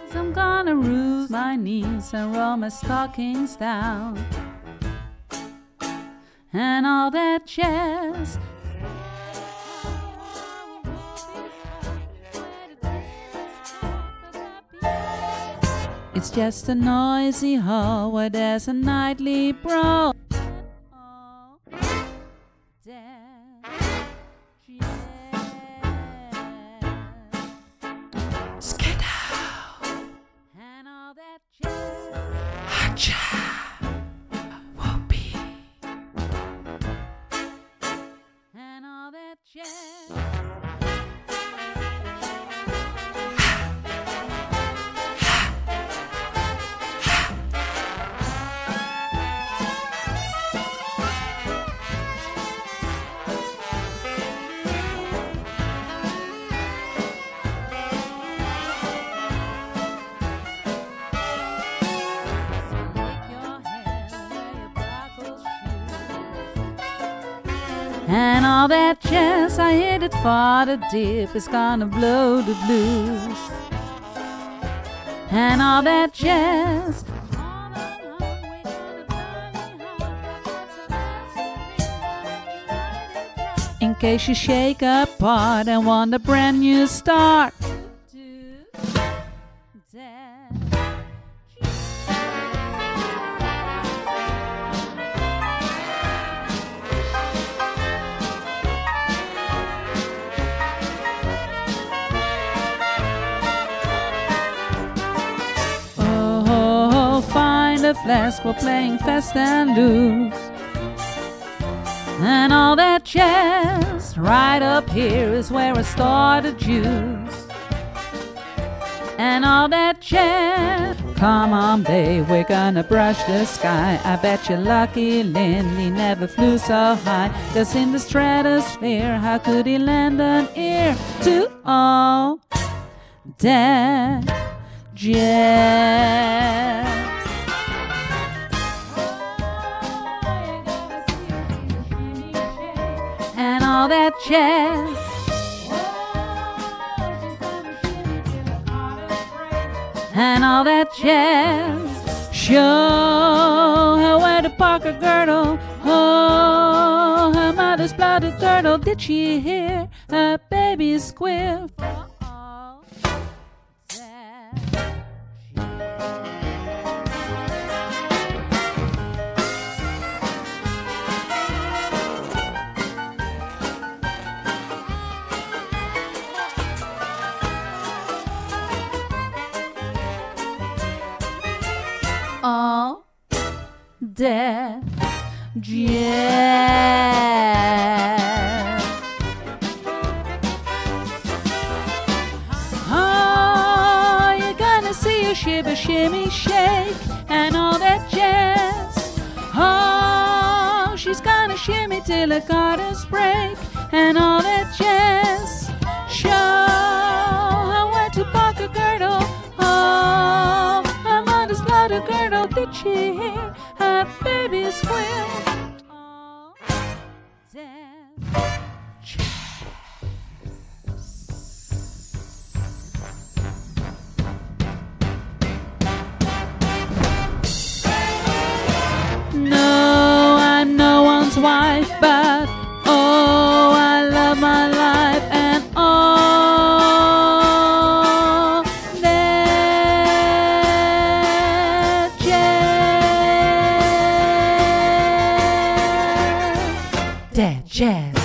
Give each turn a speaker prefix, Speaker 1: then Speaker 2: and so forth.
Speaker 1: So I'm gonna roost my knees and roll my stockings down and all that jazz. It's just a noisy hall where there's a nightly brawl. Skedaddle and all that jazz. Hacha, whoopee, and all that jazz. And all that jazz, I hit it for the dip, it's gonna blow the blues. And all that jazz. In case you shake apart and want a brand new start. Find a flask, we're playing fast and loose. And all that jazz, right up here is where I store the juice. And all that jazz, come on babe, we're gonna brush the sky. I bet you're lucky Lindy never flew so high. 'Cause in the stratosphere, how could he lend an ear to all that jazz? And all that jazz. And all that jazz. Show her where to park her girdle. Oh, her mother's bloody girdle. Did she hear her baby squeal? All that jazz. Oh, you're gonna see a shiver, shimmy, shake, and all that jazz. Oh, she's gonna shimmy till her garters break, and all that jazz. Show her where to park her girdle. Oh, her mother's bloody girdle. Did she hear her baby squeal? Oh, that jazz. No, I'm no one's wife, but oh, I love my life and all that jazz. That jazz.